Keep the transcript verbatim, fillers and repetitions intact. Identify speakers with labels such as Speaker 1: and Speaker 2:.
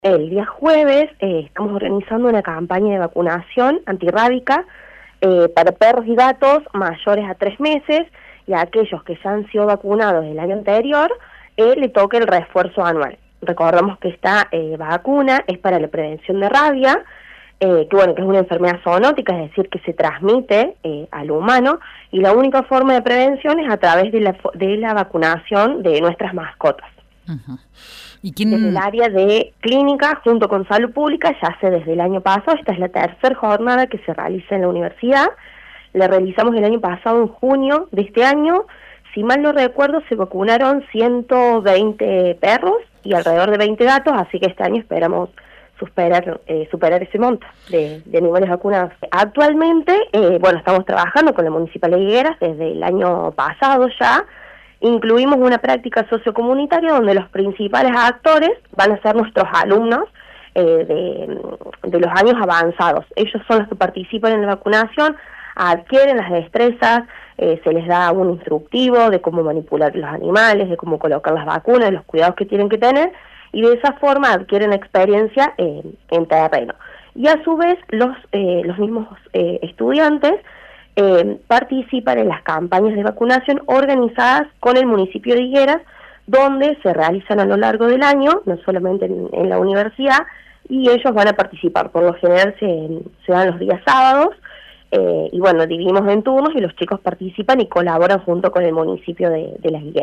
Speaker 1: El día jueves eh, estamos organizando una campaña de vacunación antirrábica eh, para perros y gatos mayores a tres meses y a aquellos que ya han sido vacunados el año anterior eh, le toque el refuerzo anual. Recordamos que esta eh, vacuna es para la prevención de rabia, eh, que bueno, que es una enfermedad zoonótica, es decir, que se transmite eh, al humano, y la única forma de prevención es a través de la, de la vacunación de nuestras mascotas.
Speaker 2: Uh-huh. ¿Y quién...
Speaker 1: Desde el área de clínica, junto con salud pública, ya hace desde el año pasado, esta es la tercera jornada que se realiza en la universidad. La realizamos el año pasado, en junio de este año. Si mal no recuerdo, se vacunaron ciento veinte perros y alrededor de veinte gatos, así que este año esperamos superar, eh, superar ese monto de, de animales vacunados. Actualmente, eh, bueno, estamos trabajando con la Municipalidad de Higueras desde el año pasado ya. Incluimos una práctica sociocomunitaria donde los principales actores van a ser nuestros alumnos eh, de, de los años avanzados. Ellos son los que participan en la vacunación, adquieren las destrezas, eh, se les da un instructivo de cómo manipular los animales, de cómo colocar las vacunas, de los cuidados que tienen que tener, y de esa forma adquieren experiencia eh, en terreno. Y a su vez los, eh, los mismos eh, estudiantes Eh, participan en las campañas de vacunación organizadas con el municipio de Higueras, donde se realizan a lo largo del año, no solamente en, en la universidad, y ellos van a participar. Por lo general se, se dan los días sábados, eh, y bueno, dividimos en turnos y los chicos participan y colaboran junto con el municipio de, de Las Higueras.